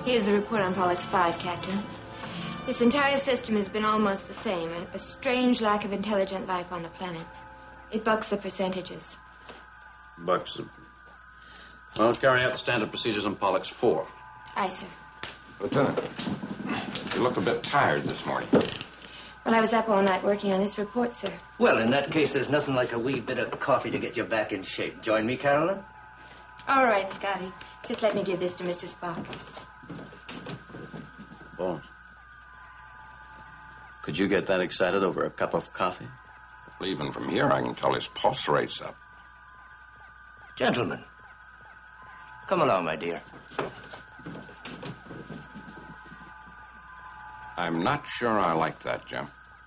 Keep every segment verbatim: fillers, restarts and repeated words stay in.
Here's the report on Pollux five, Captain. This entire system has been almost the same. A, a strange lack of intelligent life on the planets. It bucks the percentages. Bucks them. Well, carry out the standard procedures on Pollux four. Aye, sir. Lieutenant, you look a bit tired this morning. Well, I was up all night working on this report, sir. Well, in that case, there's nothing like a wee bit of coffee to get you back in shape. Join me, Carolyn? All right, Scotty. Just let me give this to Mister Spock. Bones. Could you get that excited over a cup of coffee? Well, even from here, I can tell his pulse rate's up. Gentlemen, come along, my dear. I'm not sure I like that, Jim.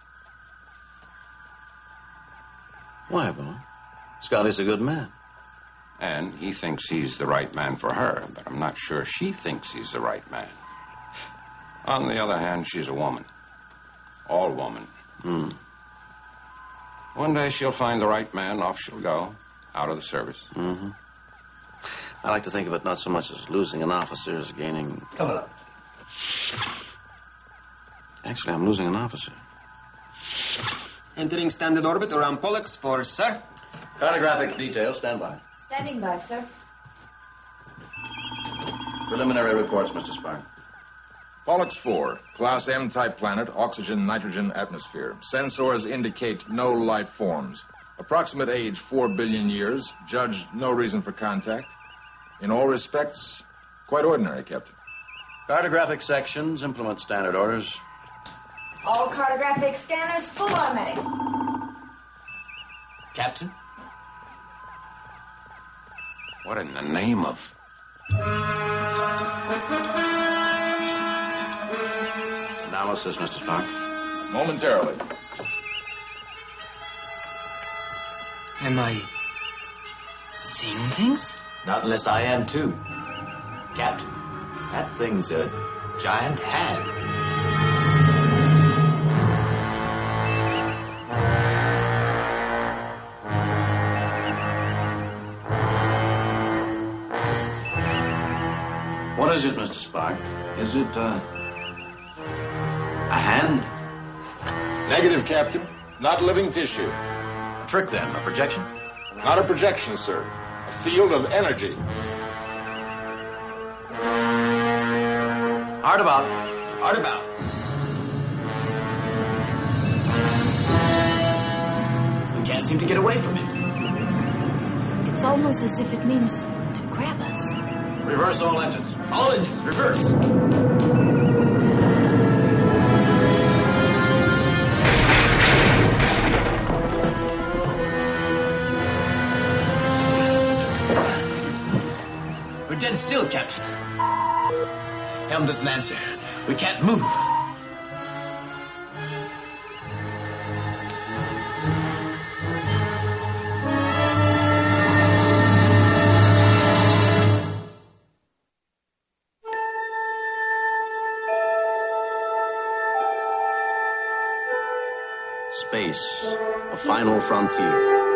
Why, Bones? Scotty's a good man. And he thinks he's the right man for her, but I'm not sure she thinks he's the right man. On the other hand, she's a woman. All woman. Hmm. One day she'll find the right man, off she'll go, out of the service. Mm-hmm. I like to think of it not so much as losing an officer as gaining... Come along. Actually, I'm losing an officer. Entering standard orbit around Pollux four, sir. Cartographic details, stand by. Standing by, sir. Preliminary reports, Mister Spark. Pollux four, Class M-type planet, oxygen, nitrogen, atmosphere. Sensors indicate no life forms. Approximate age, four billion years. Judge, no reason for contact. In all respects, quite ordinary, Captain. Cartographic sections, implement standard orders. All cartographic scanners, full automatic. Captain? What in the name of... Analysis, Mister Spark. Momentarily. Am I seeing things? Not unless I am, too. Captain, that thing's a giant hand. What is it, Mister Spark? Is it, uh... a hand? Negative, Captain. Not living tissue. A trick, then? A projection? Not a projection, sir. A field of energy. Hard about. Hard about. We can't seem to get away from it. It's almost as if it means to grab us. Reverse all engines. All engines, reverse. We're dead still, Captain. Helm doesn't answer. We can't move. Space, a final frontier.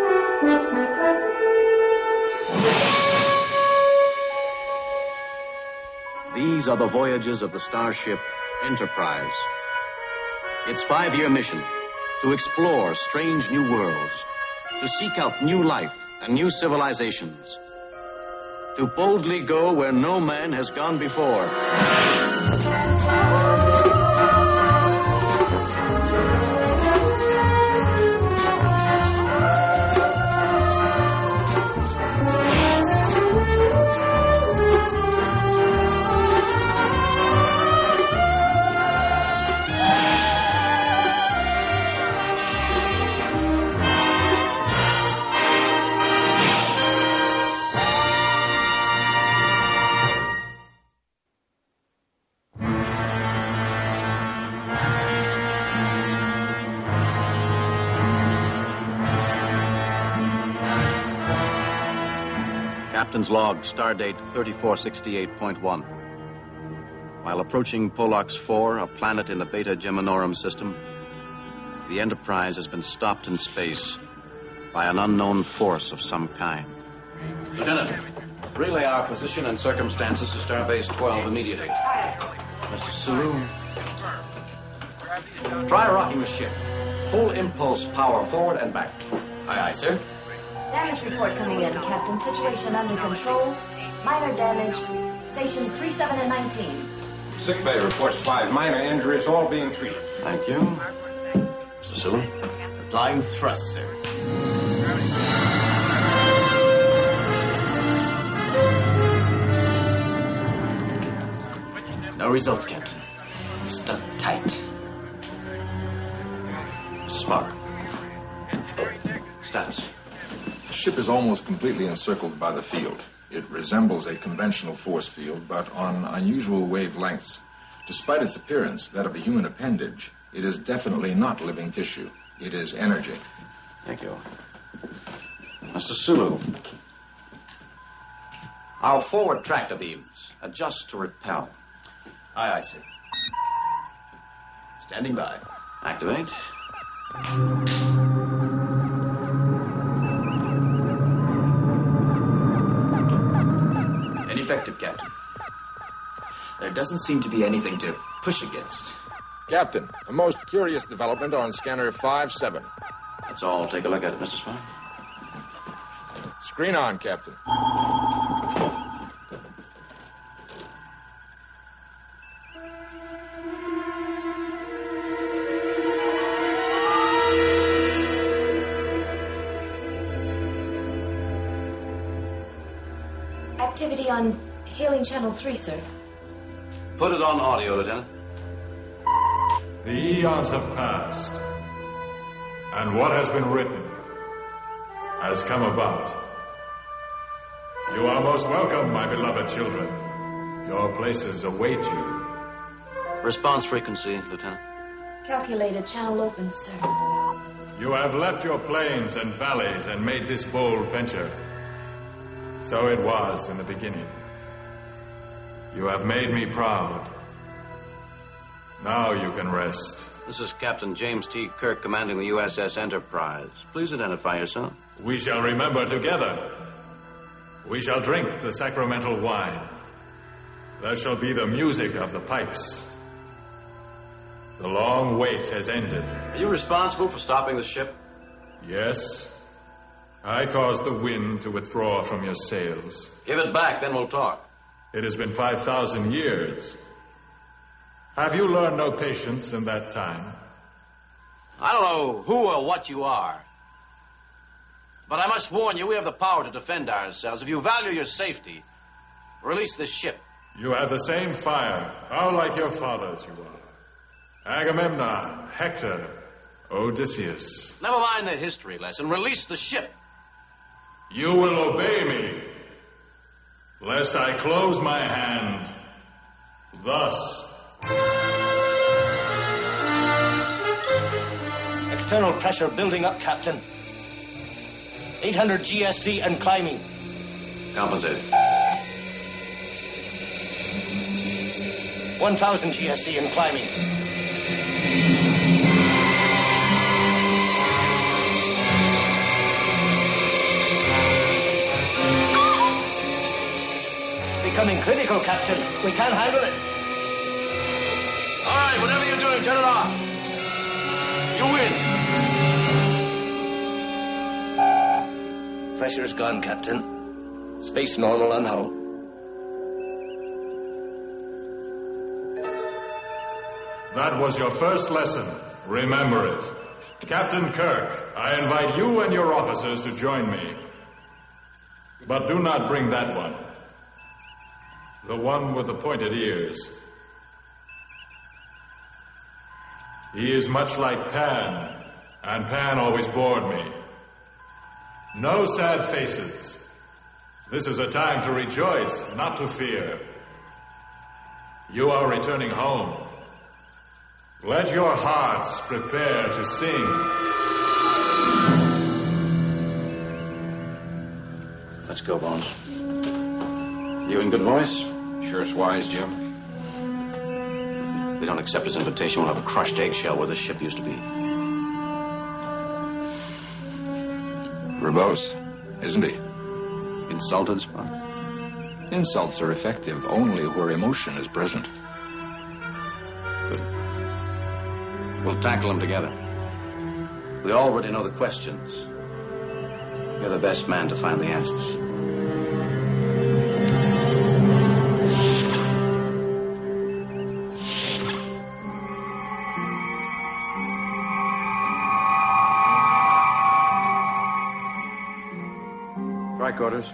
These are the voyages of the starship Enterprise. Its five-year mission, to explore strange new worlds, to seek out new life and new civilizations, to boldly go where no man has gone before. Captain's log, stardate thirty-four sixty-eight point one. While approaching Pollux four, a planet in the Beta Geminorum system, the Enterprise has been stopped in space by an unknown force of some kind. Lieutenant, Relay our position and circumstances to Starbase twelve immediately. Mister Sulu. Try rocking the ship. Full impulse power forward and back. Aye, aye, sir. Damage report coming in, Captain. Situation under control. Minor damage. Stations three, seven, and nineteen. Sick bay reports five minor injuries, all being treated. Thank you. Mister Sulu? Applying thrust, sir. No results, Captain. Stuck tight. Spock. Status. The ship is almost completely encircled by the field. It resembles a conventional force field, but on unusual wavelengths. Despite its appearance, that of a human appendage, it is definitely not living tissue. It is energy. Thank you. Mister Sulu. Our forward tractor beams adjust to repel. Aye, aye, sir. Standing by. Activate. Ineffective, Captain. There doesn't seem to be anything to push against. Captain, a most curious development on scanner five seven. That's all. Take a look at it, Mister Spock. Screen on, Captain. Activity on hailing channel three, sir. Put it on audio, Lieutenant. The eons have passed, and what has been written has come about. You are most welcome, my beloved children. Your places await you. Response frequency, Lieutenant. Calculated channel open, sir. You have left your plains and valleys and made this bold venture. So it was in the beginning. You have made me proud. Now you can rest. This is Captain James T. Kirk, commanding the U S S Enterprise. Please identify yourself. We shall remember together. We shall drink the sacramental wine. There shall be the music of the pipes. The long wait has ended. Are you responsible for stopping the ship? Yes. I caused the wind to withdraw from your sails. Give it back, then we'll talk. It has been five thousand years. Have you learned no patience in that time? I don't know who or what you are. But I must warn you, we have the power to defend ourselves. If you value your safety, release this ship. You have the same fire. How like your fathers you are. Agamemnon, Hector, Odysseus. Never mind the history lesson. Release the ship. You will obey me, lest I close my hand. Thus. External pressure building up, Captain. eight hundred G S C and climbing. Compensated. one thousand G S C and climbing. Becoming critical, Captain. We can't handle it. All right, whatever you're doing, turn it off. You win. Pressure's gone, Captain. Space normal on hull. That was your first lesson. Remember it. Captain Kirk, I invite you and your officers to join me. But do not bring that one. The one with the pointed ears. He is much like Pan, and Pan always bored me. No sad faces. This is a time to rejoice, not to fear. You are returning home. Let your hearts prepare to sing. Let's go, Bones. You in good voice? Sure it's wise, Jim. If we don't accept his invitation, we'll have a crushed eggshell where this ship used to be. Verbose, isn't he? Insulted, Spock? Insults are effective only where emotion is present. Good. We'll tackle them together. We already know the questions. You're the best man to find the answers. Quarters.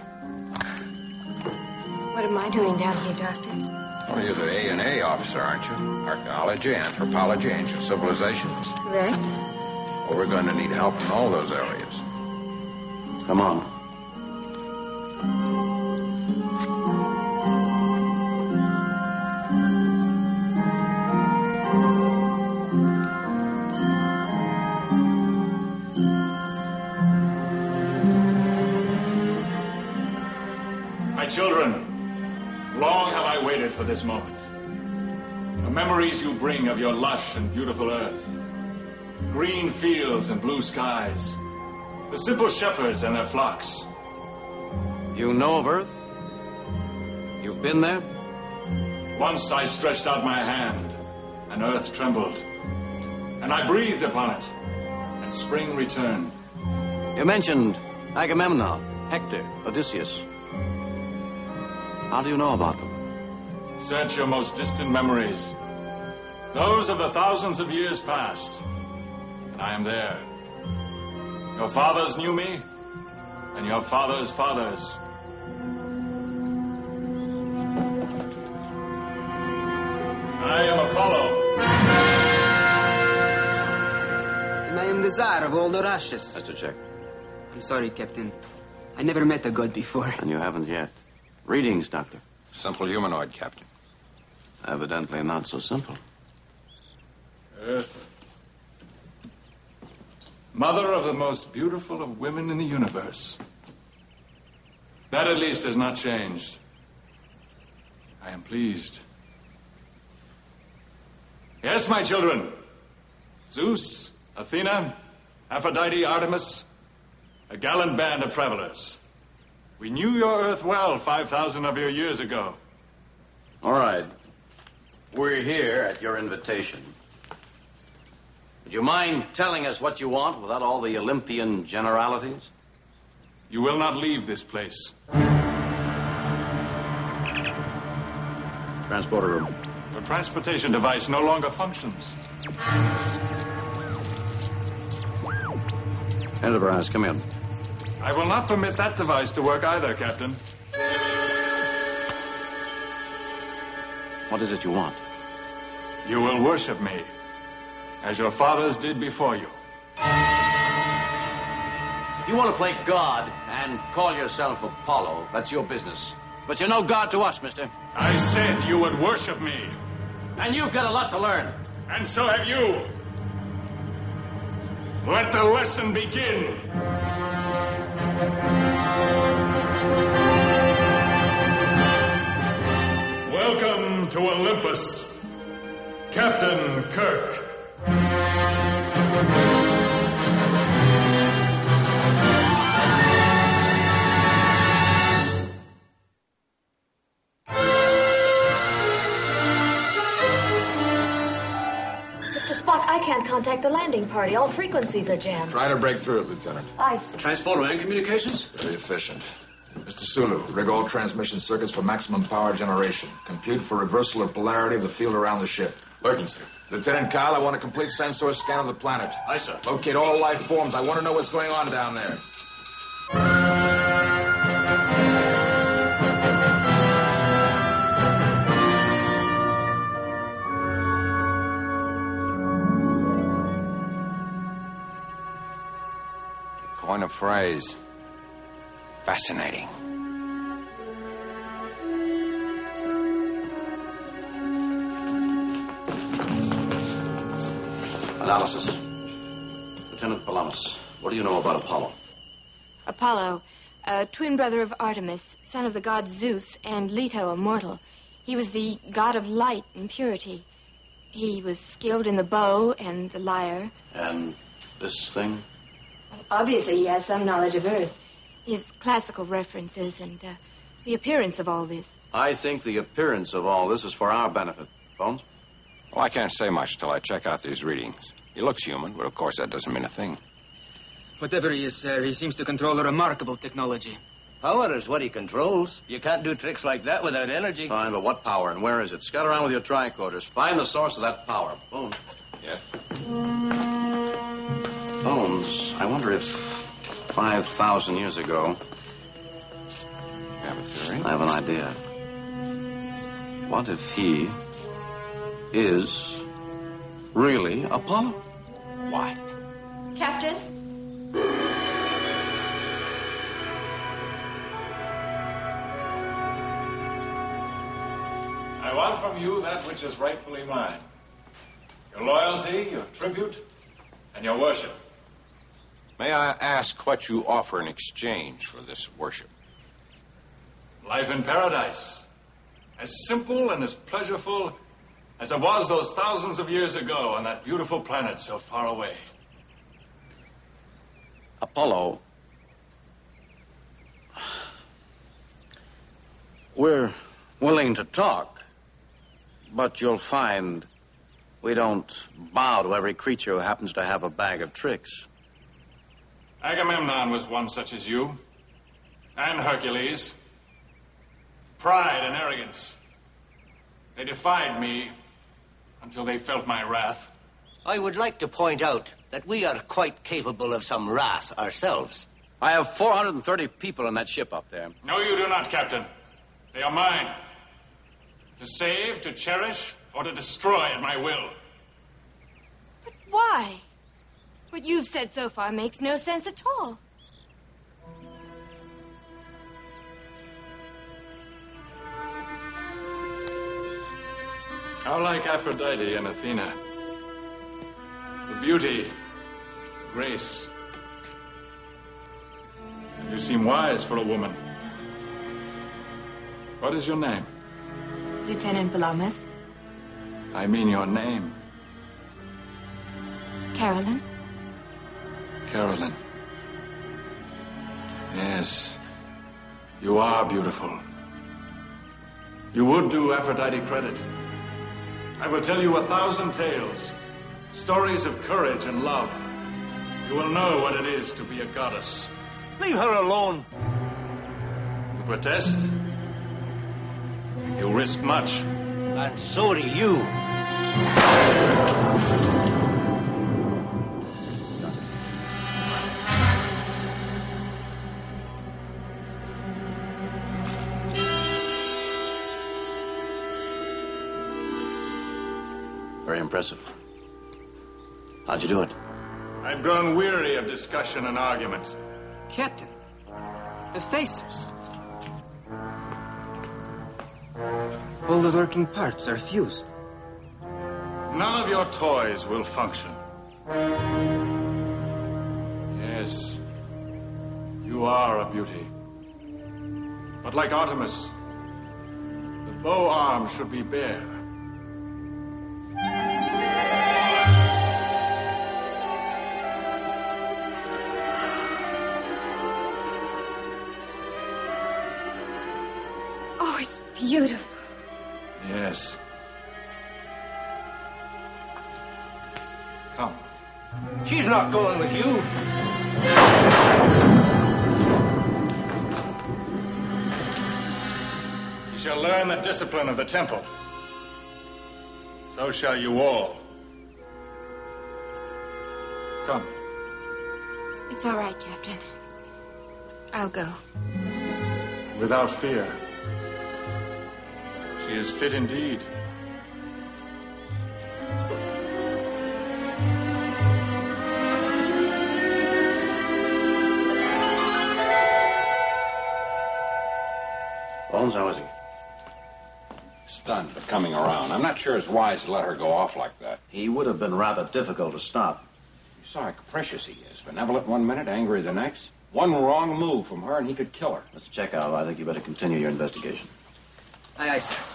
What am I doing down here, Doctor? Well, you're the A and A officer, aren't you? Archaeology, anthropology, ancient civilizations. Correct. Well, we're going to need help in all those areas. Come on. Children, long have I waited for this moment. The memories you bring of your lush and beautiful earth, green fields and blue skies, the simple shepherds and their flocks. You know of Earth? You've been there? Once I stretched out my hand, and Earth trembled, and I breathed upon it, and spring returned. You mentioned Agamemnon, Hector, Odysseus. How do you know about them? Search your most distant memories. Those of the thousands of years past. And I am there. Your fathers knew me, and your fathers' fathers. I am Apollo. And I am the Tsar of all the Russias. That's a check. I'm sorry, Captain. I never met a god before. And you haven't yet. Readings, Doctor. Simple humanoid, Captain. Evidently not so simple. Earth. Mother of the most beautiful of women in the universe. That at least has not changed. I am pleased. Yes, my children. Zeus, Athena, Aphrodite, Artemis, a gallant band of travelers. We knew your Earth well five thousand of your years ago. All right. We're here at your invitation. Would you mind telling us what you want without all the Olympian generalities? You will not leave this place. Transporter room. Your transportation device no longer functions. Enterprise, come in. I will not permit that device to work either, Captain. What is it you want? You will worship me, as your fathers did before you. If you want to play God and call yourself Apollo, that's your business. But you're no God to us, mister. I said you would worship me. And you've got a lot to learn. And so have you. Let the lesson begin. Welcome to Olympus, Captain Kirk. Mister Spock, I can't contact the landing party. All frequencies are jammed. Try to break through it, Lieutenant. I see. Transporter and communications? Very efficient. Mister Sulu, rig all transmission circuits for maximum power generation. Compute for reversal of polarity of the field around the ship. Working, sir. Lieutenant Kyle, I want a complete sensor scan of the planet. Aye, sir. Locate all life forms. I want to know what's going on down there. Coin a phrase. Fascinating. Analysis. Lieutenant Palamas, what do you know about Apollo? Apollo, a twin brother of Artemis, son of the god Zeus, and Leto, a mortal. He was the god of light and purity. He was skilled in the bow and the lyre. And this thing? Obviously, he has some knowledge of Earth. His classical references and uh, The appearance of all this. I think the appearance of all this is for our benefit. Bones? Well, I can't say much till I check out these readings. He looks human, but of course that doesn't mean a thing. Whatever he is, sir, he seems to control a remarkable technology. Power is what he controls. You can't do tricks like that without energy. Fine, but what power and where is it? Scout around with your tricorders. Find the source of that power. Bones. Yes? Bones, I wonder if five thousand years ago... You have a theory? I have an idea. What if he is really Apollo? Why? Captain? I want from you that which is rightfully mine. Your loyalty, your tribute, and your worship. May I ask what you offer in exchange for this worship? Life in paradise. As simple and as pleasurable as it was those thousands of years ago on that beautiful planet so far away. Apollo, we're willing to talk, but you'll find we don't bow to every creature who happens to have a bag of tricks. Agamemnon was one such as you, and Hercules. Pride and arrogance. They defied me until they felt my wrath. I would like to point out that we are quite capable of some wrath ourselves. I have four hundred thirty people in that ship up there. No, you do not, Captain. They are mine. To save, to cherish, or to destroy at my will. But why? What you've said so far makes no sense at all. How like Aphrodite and Athena. The beauty, grace. You seem wise for a woman. What is your name? Lieutenant Palamas. I mean your name. Carolyn. Carolyn. Yes. You are beautiful. You would do Aphrodite credit. I will tell you a thousand tales, stories of courage and love. You will know what it is to be a goddess. Leave her alone. You protest? You risk much. And so do you. Very impressive. How'd you do it? I've grown weary of discussion and argument. Captain, the facers. All the working parts are fused. None of your toys will function. Yes, you are a beauty. But like Artemis, the bow arm should be bare. Oh, it's beautiful. Yes. Come. She's not going with you. You shall learn the discipline of the temple. So shall you all. Come. It's all right, Captain. I'll go. Without fear. She is fit indeed. Bones, how is he? Stunned, but coming around. I'm not sure it's wise to let her go off like that. He would have been rather difficult to stop. You saw how precious he is. Benevolent one minute, angry the next. One wrong move from her and he could kill her. Mister Chekhov, I think you better continue your investigation. Aye, aye, sir.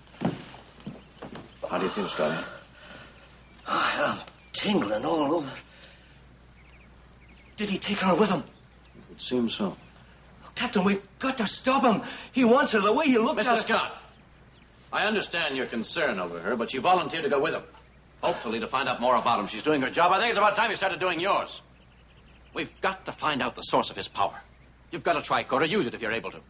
How do you feel, Scotty? I'm tingling all over. Did he take her with him? It seems so. Captain, we've got to stop him. He wants her the way he looked Mister at her. Scott, I understand your concern over her, but you volunteered to go with him. Hopefully to find out more about him. She's doing her job. I think it's about time you started doing yours. We've got to find out the source of his power. You've got a tricorder. Use it if you're able to.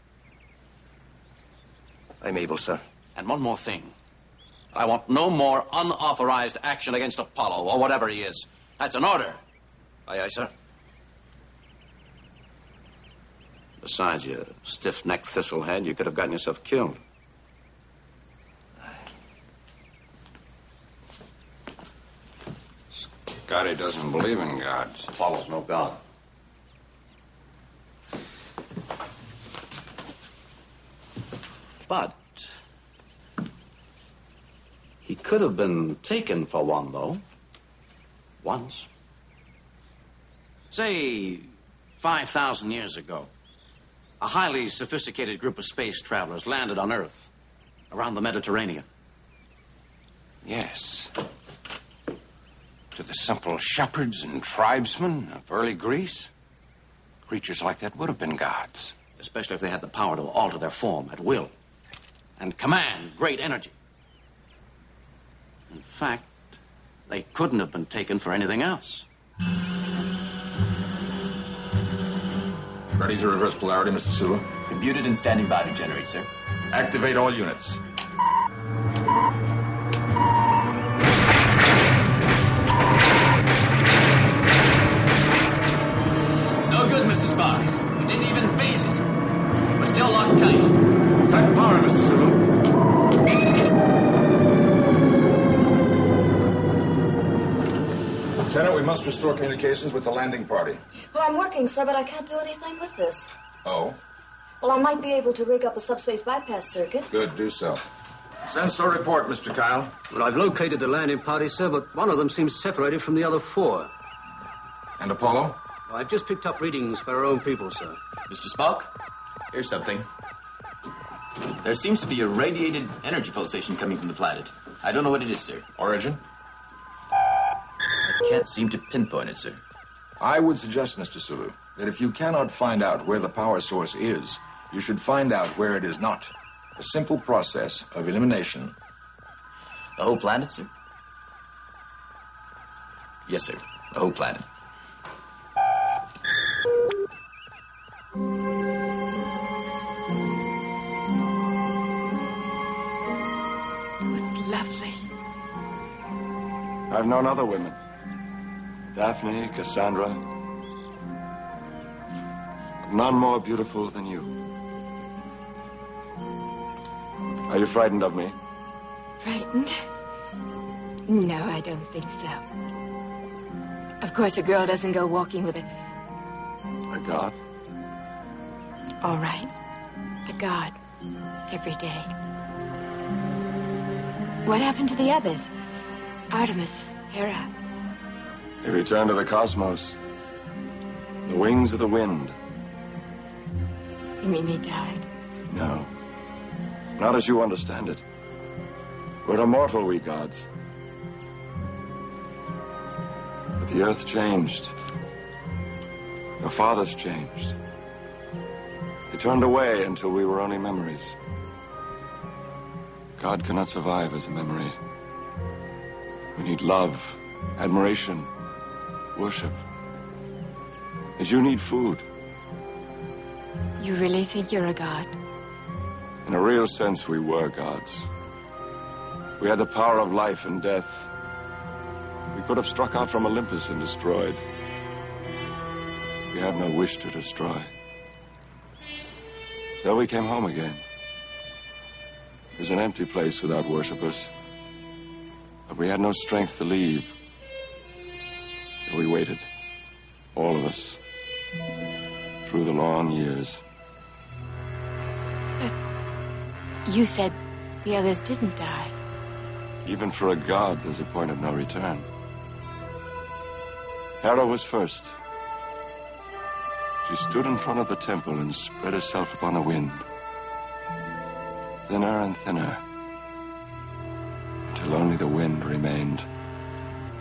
I'm able, sir. And one more thing. I want no more unauthorized action against Apollo, or whatever he is. That's an order. Aye, aye, sir. Besides, you stiff-necked thistlehead, you could have gotten yourself killed. Scotty doesn't believe in God. Apollo's no God. But he could have been taken for one, though. Once. Say, five thousand years ago, a highly sophisticated group of space travelers landed on Earth around the Mediterranean. Yes. To the simple shepherds and tribesmen of early Greece, creatures like that would have been gods. Especially if they had the power to alter their form at will and command great energy. In fact, they couldn't have been taken for anything else. Ready to reverse polarity, Mister Sulu? Computed and standing by to generate, sir. Activate all units. No good, Mister Spock. We didn't even phase it. We're still locked tight. Cut power, Mister Sulu. Lieutenant, we must restore communications with the landing party. Well, I'm working, sir, but I can't do anything with this. Oh? Well, I might be able to rig up a subspace bypass circuit. Good, do so. Sensor report, Mister Kyle. Well, I've located the landing party, sir, but one of them seems separated from the other four. And Apollo? Well, I've just picked up readings for our own people, sir. Mister Spock, here's something. There seems to be a radiated energy pulsation coming from the planet. I don't know what it is, sir. Origin? I can't seem to pinpoint it, sir. I would suggest, Mister Sulu, that if you cannot find out where the power source is, you should find out where it is not. A simple process of elimination. The whole planet, sir? Yes, sir. The whole planet. It's lovely. I've known other women. Daphne, Cassandra. None more beautiful than you. Are you frightened of me? Frightened? No, I don't think so. Of course, a girl doesn't go walking with a... A god? All right. A god. Every day. What happened to the others? Artemis, Hera. They returned to the cosmos. The wings of the wind. You mean they died? No. Not as you understand it. We're immortal, we gods. But the earth changed. Your fathers changed. They turned away until we were only memories. God cannot survive as a memory. We need love, admiration, worship. As you need food. You really think you're a god? In a real sense, we were gods. We had the power of life and death. We could have struck out from Olympus and destroyed. We had no wish to destroy. So we came home again. It was an empty place without worshippers. But we had no strength to leave. So we waited. All of us. Through the long years. You said the others didn't die. Even for a god, there's a point of no return. Hera was first. She stood in front of the temple and spread herself upon the wind. Thinner and thinner. Until only the wind remained.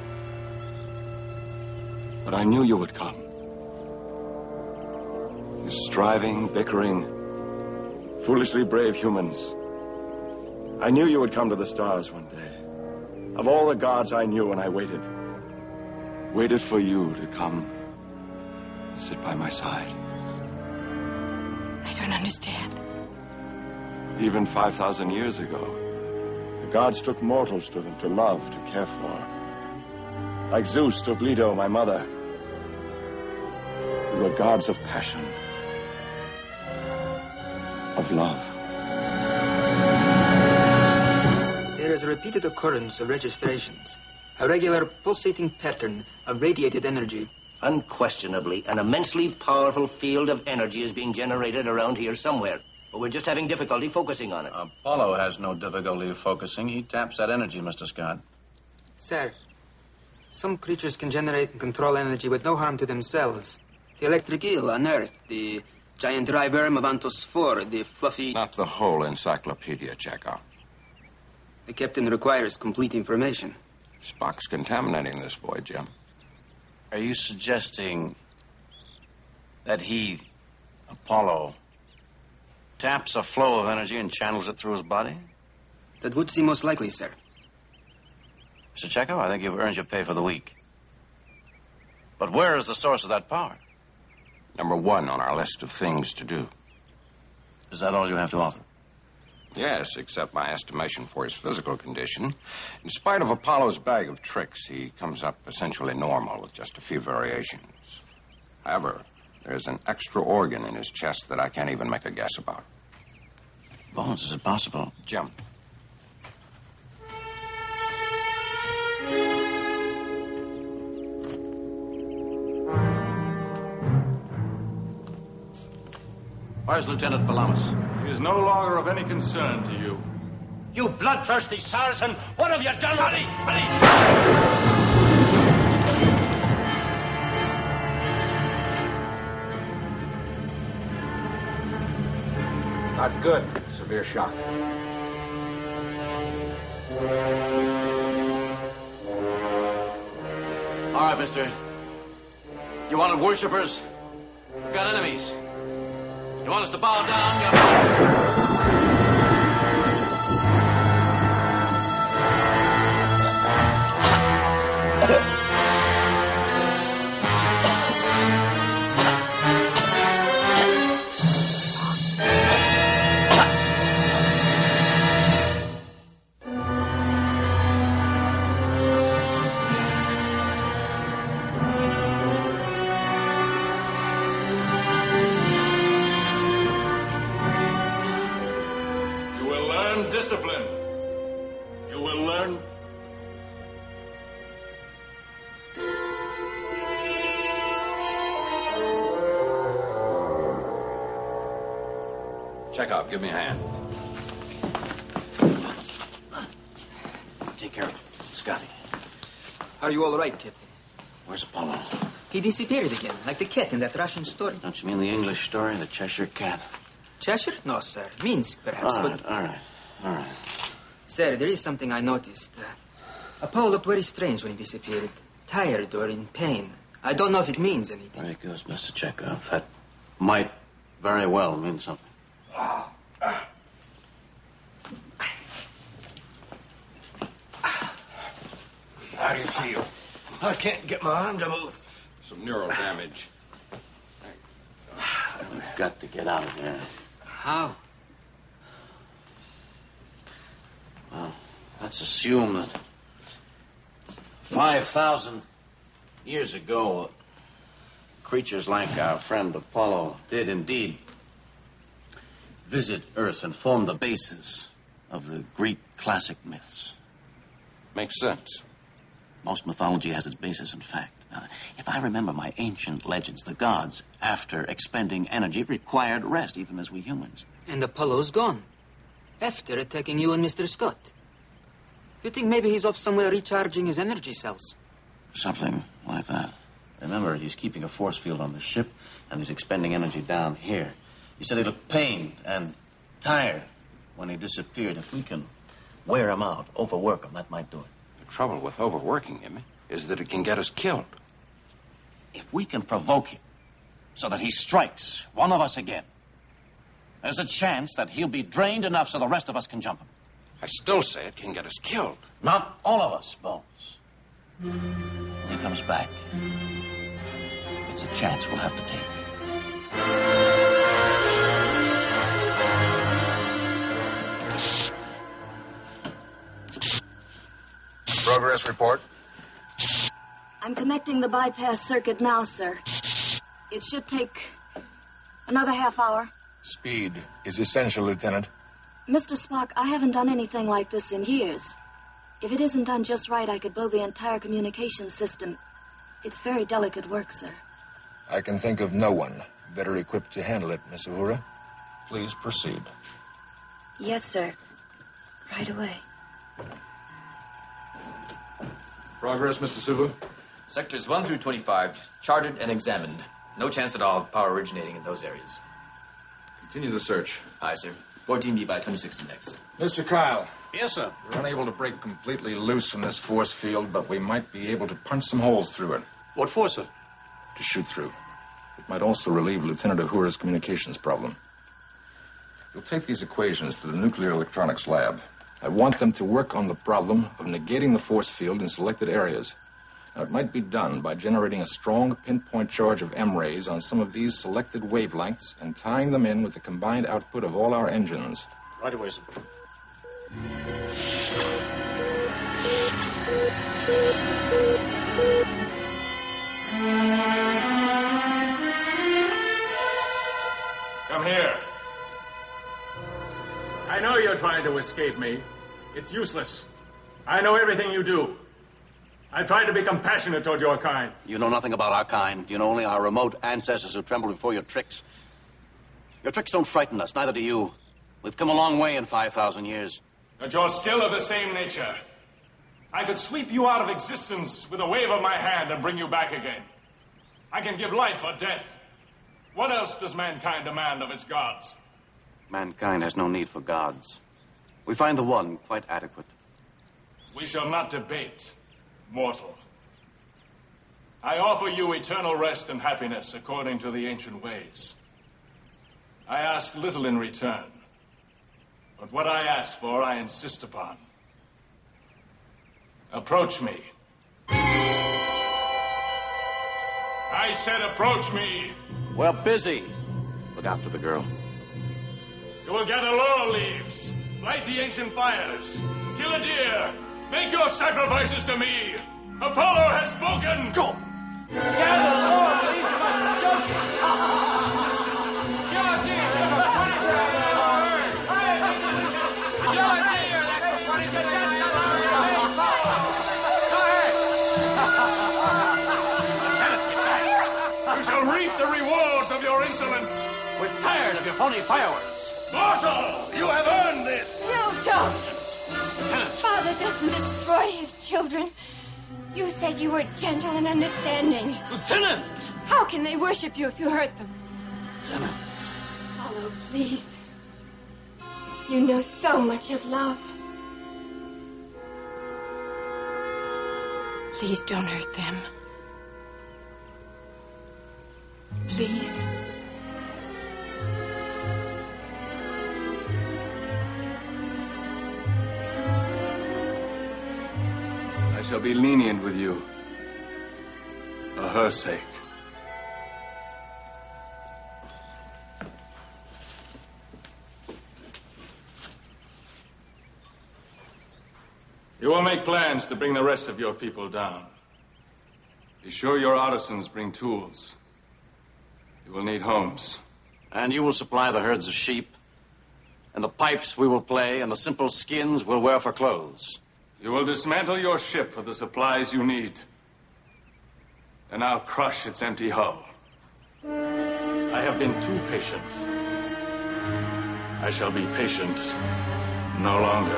But I knew you would come. You striving, bickering, foolishly brave humans. I knew you would come to the stars one day. Of all the gods I knew, and I waited. Waited for you to come sit by my side. I don't understand. Even five thousand years ago, the gods took mortals to them to love, to care for. Like Zeus took Leto, my mother. We were gods of passion, of love. There is a repeated occurrence of registrations. A regular pulsating pattern of radiated energy. Unquestionably, an immensely powerful field of energy is being generated around here somewhere. But we're just having difficulty focusing on it. Apollo has no difficulty focusing. He taps that energy, Mister Scott. Sir, some creatures can generate and control energy with no harm to themselves. The electric eel on Earth, the giant dry worm of Antos four, the fluffy... Not the whole encyclopedia, Chekhov. The captain requires complete information. Spock's contaminating this void, Jim. Are you suggesting that he, Apollo, taps a flow of energy and channels it through his body? That would seem most likely, sir. Mister Chekhov, I think you've earned your pay for the week. But where is the source of that power? Number one on our list of things to do. Is that all you have to offer? Yes, except my estimation for his physical condition. In spite of Apollo's bag of tricks, he comes up essentially normal with just a few variations. However, there's an extra organ in his chest that I can't even make a guess about. Bones, is it possible? Jim. Where's Lieutenant Palamas? He is no longer of any concern to you. You bloodthirsty Saracen! What have you done? Buddy! Buddy! Not good. Severe shock. All right, mister. You wanted worshippers? We've got enemies. You want us to bow down? You're... Discipline. You will learn. Chekhov, give me a hand. Take care of it, Scotty. Are you all right, Captain? Where's Apollo? He disappeared again, like the cat in that Russian story. Don't you mean the English story, the Cheshire Cat? Cheshire? No, sir. Minsk, perhaps, all right, but... all right. All right. Sir, there is something I noticed. Uh, Apollo looked very strange when he disappeared. Tired or in pain. I don't know if it means anything. There he goes, Mister Chekhov. That might very well mean something. How do you feel? I can't get my arm to move. Some neural damage. We've got to get out of here. How? Well, let's assume that five thousand years ago, creatures like our friend Apollo did indeed visit Earth and form the basis of the Greek classic myths. Makes sense. Most mythology has its basis in fact. Now, if I remember my ancient legends, the gods, after expending energy, required rest, even as we humans. And Apollo's gone. After attacking you and Mister Scott. You think maybe he's off somewhere recharging his energy cells? Something like that. Remember, he's keeping a force field on the ship, and he's expending energy down here. You said he looked pained and tired when he disappeared. If we can wear him out, overwork him, that might do it. The trouble with overworking him is that it can get us killed. If we can provoke him so that he strikes one of us again. There's a chance that he'll be drained enough so the rest of us can jump him. I still say it can get us killed. Not all of us, Bones. When he comes back, it's a chance we'll have to take. Progress report. I'm connecting the bypass circuit now, sir. It should take another half hour. Speed is essential, Lieutenant. Mister Spock, I haven't done anything like this in years. If it isn't done just right, I could blow the entire communication system. It's very delicate work, sir. I can think of no one better equipped to handle it, Miss Uhura. Please proceed. Yes, sir. Right away. Progress, Mister Sulu? Sectors one through twenty-five, charted and examined. No chance at all of power originating in those areas. Continue the search. Aye, sir. fourteen B by twenty-six index. Mister Kyle. Yes, sir. We're unable to break completely loose from this force field, but we might be able to punch some holes through it. What for, sir? To shoot through. It might also relieve Lieutenant Uhura's communications problem. You'll take these equations to the nuclear electronics lab. I want them to work on the problem of negating the force field in selected areas. Now, it might be done by generating a strong pinpoint charge of M-rays on some of these selected wavelengths and tying them in with the combined output of all our engines. Right away, sir. Come here. I know you're trying to escape me. It's useless. I know everything you do. I tried to be compassionate toward your kind. You know nothing about our kind. You know only our remote ancestors who tremble before your tricks. Your tricks don't frighten us, neither do you. We've come a long way in five thousand years. But you're still of the same nature. I could sweep you out of existence with a wave of my hand and bring you back again. I can give life or death. What else does mankind demand of its gods? Mankind has no need for gods. We find the one quite adequate. We shall not debate, mortal. I offer you eternal rest and happiness according to the ancient ways. I ask little in return, but what I ask for, I insist upon. Approach me. I said approach me. We're busy. Look after the girl. You will gather laurel leaves, light the ancient fires, kill a deer, make your sacrifices to me. Apollo has spoken. Go. Gather laurel leaves, you must be joking. Kill a deer, that's the punishment of the Lord. Kill a deer, that's the punishment of the Lord. Go ahead. You shall reap the rewards of your insolence. We're tired of your phony fireworks. Mortal, you have earned this. No, don't. Lieutenant. Father doesn't destroy his children. You said you were gentle and understanding. Lieutenant! How can they worship you if you hurt them? Lieutenant. Apollo, please. You know so much of love. Please don't hurt them. Please. I shall be lenient with you. For her sake. You will make plans to bring the rest of your people down. Be sure your artisans bring tools. You will need homes. And you will supply the herds of sheep. And the pipes we will play, and the simple skins we'll wear for clothes. You will dismantle your ship for the supplies you need. And I'll crush its empty hull. I have been too patient. I shall be patient no longer.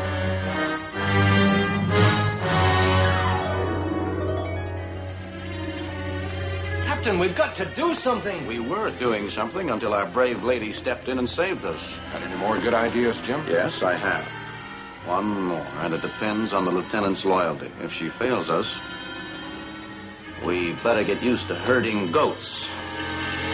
Captain, we've got to do something. We were doing something until our brave lady stepped in and saved us. Got any more good ideas, Jim? Yes, I have. One more, and it depends on the lieutenant's loyalty. If she fails us, we better get used to herding goats.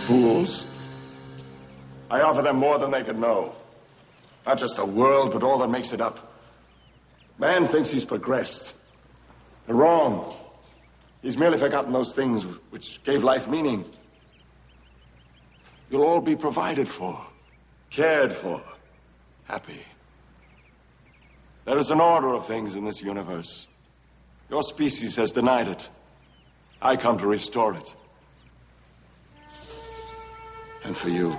Fools. I offer them more than they can know. Not just a world, but all that makes it up. Man thinks he's progressed. They're wrong. He's merely forgotten those things which gave life meaning. You'll all be provided for, cared for, happy. There is an order of things in this universe. Your species has denied it. I come to restore it. And for you,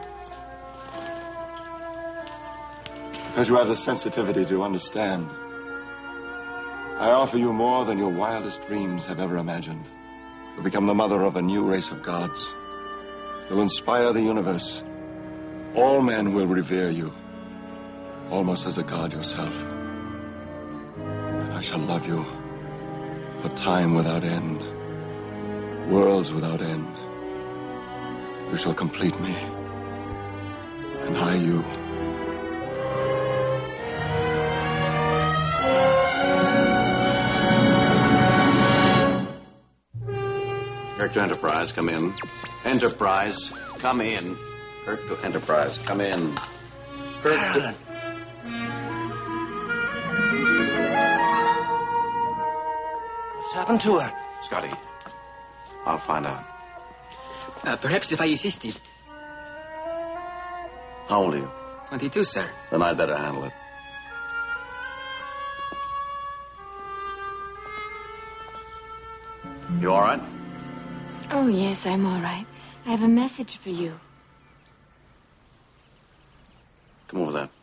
because you have the sensitivity to understand, I offer you more than your wildest dreams have ever imagined. You'll become the mother of a new race of gods. You'll inspire the universe. All men will revere you, almost as a god yourself. And I shall love you for time without end, worlds without end. You shall complete me, and I you. Kirk to Enterprise, come in. Enterprise, come in. Kirk to Enterprise, come in. Kirk to... What's happened to her? Scotty, I'll find out. Uh, perhaps if I assisted. How old are you? Twenty-two, sir. Then I'd better handle it. You all right? Oh, yes, I'm all right. I have a message for you. Come over there.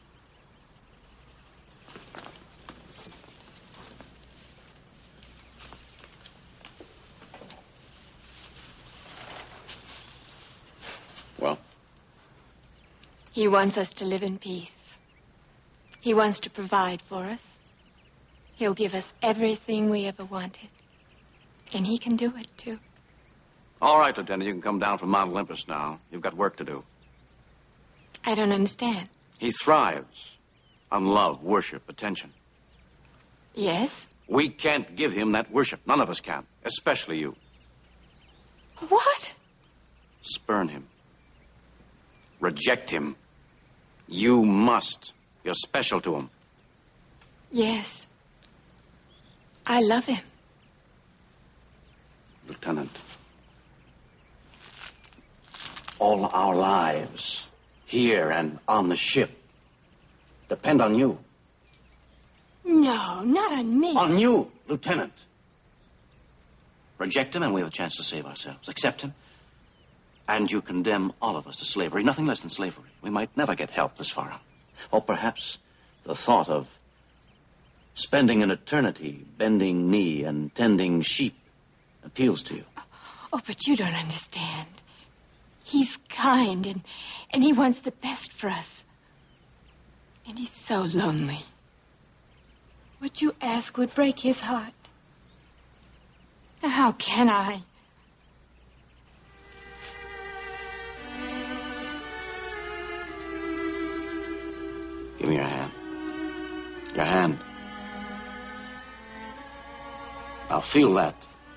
Well? He wants us to live in peace. He wants to provide for us. He'll give us everything we ever wanted. And he can do it, too. All right, Lieutenant, you can come down from Mount Olympus now. You've got work to do. I don't understand. He thrives on love, worship, attention. Yes? We can't give him that worship. None of us can, especially you. What? Spurn him. Reject him. You must. You're special to him. Yes. I love him. Lieutenant, all our lives, here and on the ship, depend on you. No, not on me. On you, Lieutenant. Reject him and we have a chance to save ourselves. Accept him, and you condemn all of us to slavery, nothing less than slavery. We might never get help this far out. Or perhaps the thought of spending an eternity bending knee and tending sheep appeals to you. Oh, but you don't understand. He's kind, and, and he wants the best for us. And he's so lonely. What you ask would break his heart. Now, how can I? Give me your hand. Your hand. Now feel that.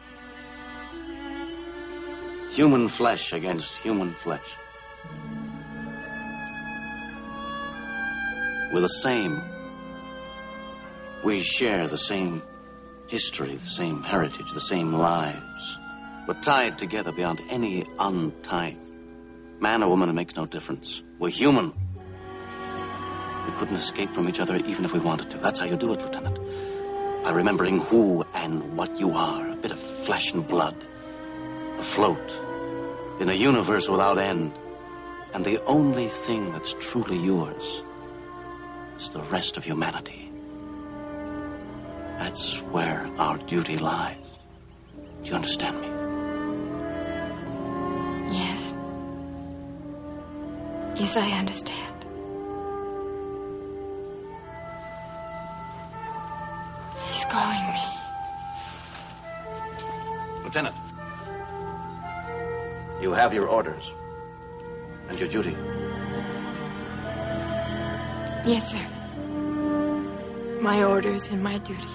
Human flesh against human flesh. We're the same. We share the same history, the same heritage, the same lives. We're tied together beyond any untying. Man or woman, it makes no difference. We're human. We couldn't escape from each other even if we wanted to. That's how you do it, Lieutenant. By remembering who and what you are. A bit of flesh and blood. Afloat. In a universe without end. And the only thing that's truly yours is the rest of humanity. That's where our duty lies. Do you understand me? Yes. Yes, I understand. He's calling me. Lieutenant, you have your orders and your duty. Yes, sir. My orders and my duty.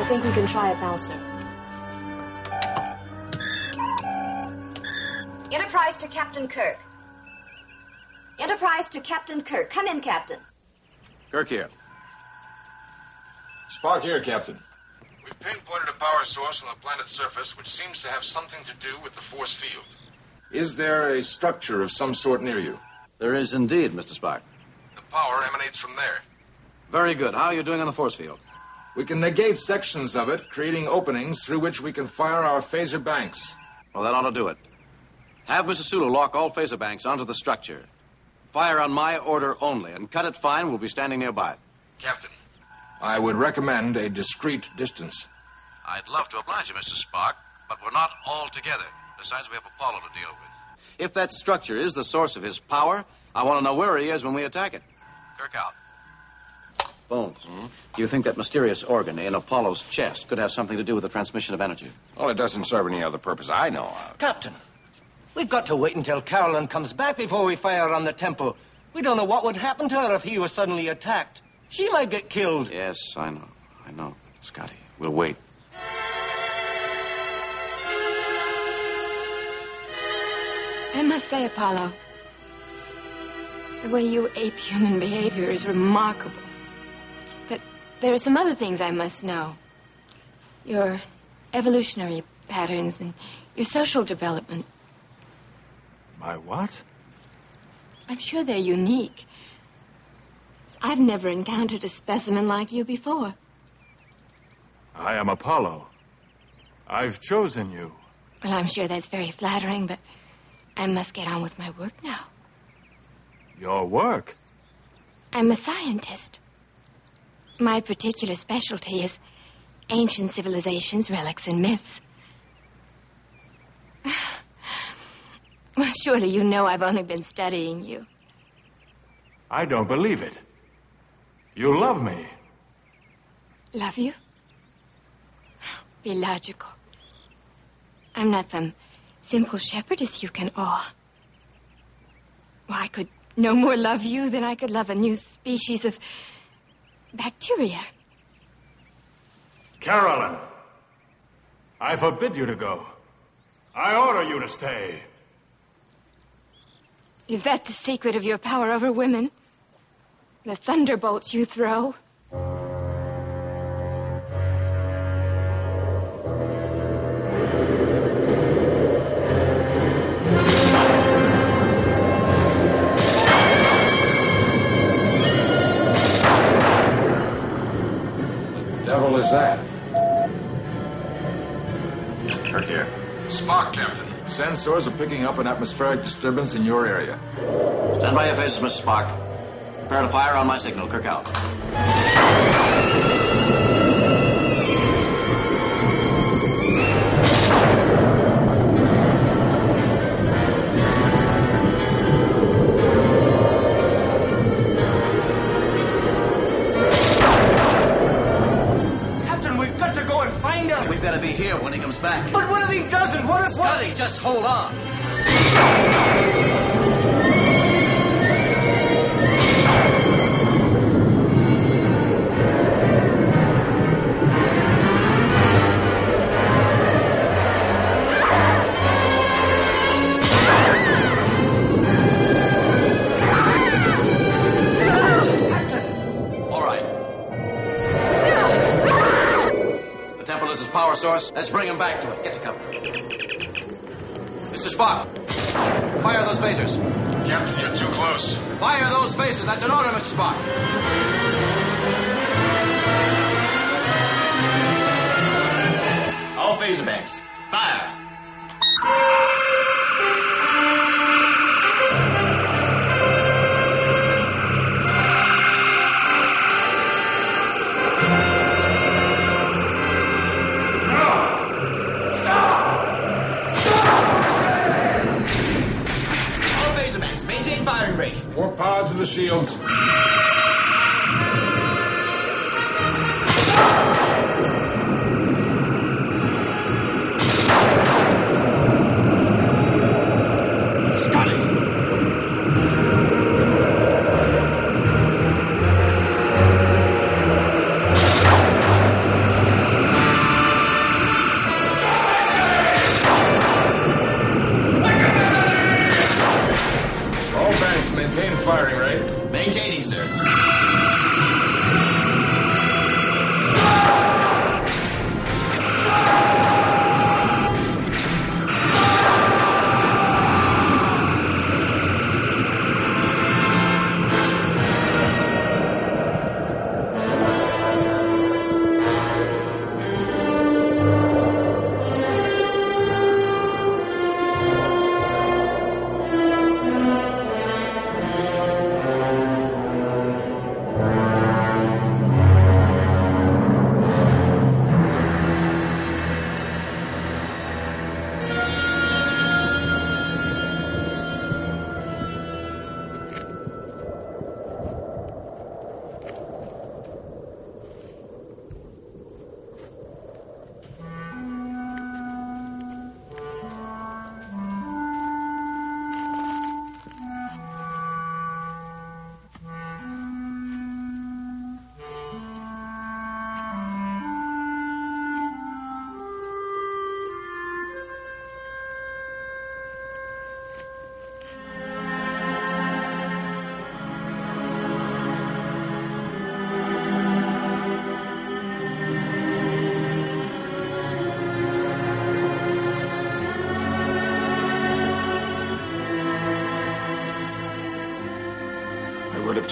I think we can try it now, sir. Enterprise to Captain Kirk. Enterprise to Captain Kirk. Come in, Captain. Kirk here. Spock here, Captain. We've pinpointed a power source on the planet's surface which seems to have something to do with the force field. Is there a structure of some sort near you? There is indeed, Mister Spock. The power emanates from there. Very good. How are you doing on the force field? We can negate sections of it, creating openings through which we can fire our phaser banks. Well, that ought to do it. Have Mister Sulu lock all phaser banks onto the structure. Fire on my order only, and cut it fine. We'll be standing nearby. Captain. I would recommend a discreet distance. I'd love to oblige you, Mister Spock, but we're not all together. Besides, we have Apollo to deal with. If that structure is the source of his power, I want to know where he is when we attack it. Kirk out. Bones, hmm? Do you think that mysterious organ in Apollo's chest could have something to do with the transmission of energy? Well, it doesn't serve any other purpose I know of. Captain, we've got to wait until Carolyn comes back before we fire on the temple. We don't know what would happen to her if he was suddenly attacked. She might get killed. Yes, I know. I know, Scotty. We'll wait. I must say, Apollo, the way you ape human behavior is remarkable. But there are some other things I must know. Your evolutionary patterns and your social development. My what? I'm sure they're unique. I've never encountered a specimen like you before. I am Apollo. I've chosen you. Well, I'm sure that's very flattering, but I must get on with my work now. Your work? I'm a scientist. My particular specialty is ancient civilizations, relics, and myths. Well, surely you know I've only been studying you. I don't believe it. You love me. Love you? Be logical. I'm not some simple shepherdess you can awe. Well, I could no more love you than I could love a new species of bacteria. Carolyn, I forbid you to go. I order you to stay. Is that the secret of your power over women? The thunderbolts you throw? Devil is that? Kirk here. Spock, Captain. Sensors are picking up an atmospheric disturbance in your area. Stand by your faces, Mister Spock. Prepare to fire on my signal. Kirk out. Captain, we've got to go and find him. We've got to be here when he comes back. But what if he doesn't? What if... Scotty, just hold on. Power source. Let's bring him back to it. Get to cover. Mister Spock, fire those phasers. Captain, you're too close. Fire those phasers. That's an order, Mister Spock. All phaser banks. Fire! Firing rate. More power to the shields.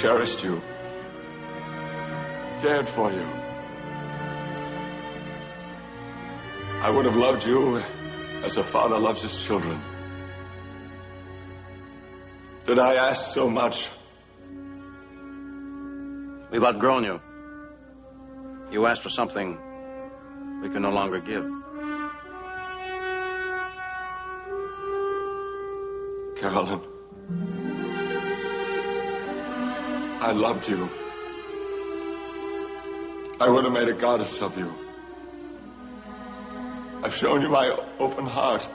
cherished you, cared for you. I would have loved you as a father loves his children. Did I ask so much? We've outgrown you. You asked for something we can no longer give. Carolyn, I loved you. I would have made a goddess of you. I've shown you my open heart.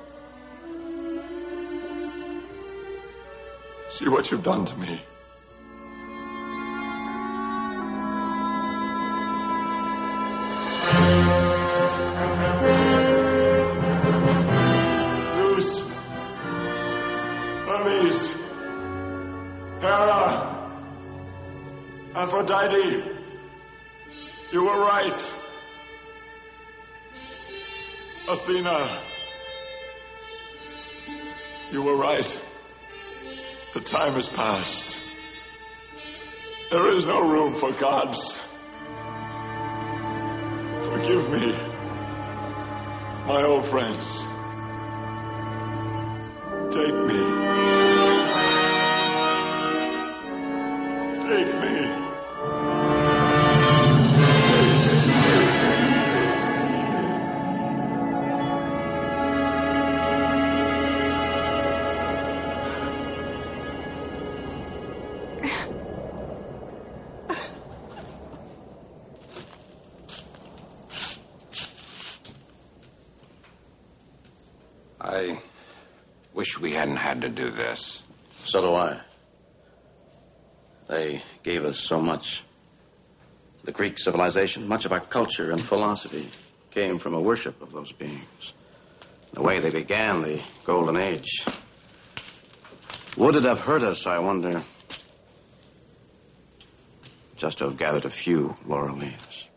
See what you've done to me. Zeus, Hermes, Hera, Aphrodite, you were right. Athena, you were right. The time has passed. There is no room for gods. Forgive me, my old friends. Take me. Take me. I wish we hadn't had to do this. So do I. They gave us so much. The Greek civilization, much of our culture and philosophy came from a worship of those beings. The way they began the Golden Age. Would it have hurt us, I wonder, just to have gathered a few laurel leaves?